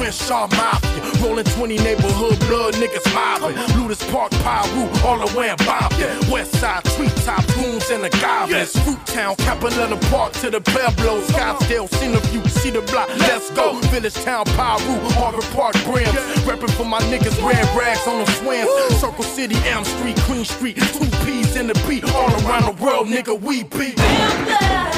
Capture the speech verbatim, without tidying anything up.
Crenshaw Mafia, rolling twenty neighborhood blood niggas mobbing. Ludus Park, Piru, all the way in Bompton. Westside, treetop, goons and the goblins. Fruit Town, Capilano Park to the Pueblos. Scottsdale, Centerview, see the block, let's go. Village Town, Piru, Harvard Park, Grams. Reppin' for my niggas, red rags on the swams. Circle City, Elm Street, Queen Street, two P's in the beat. All around the world, nigga, we beat.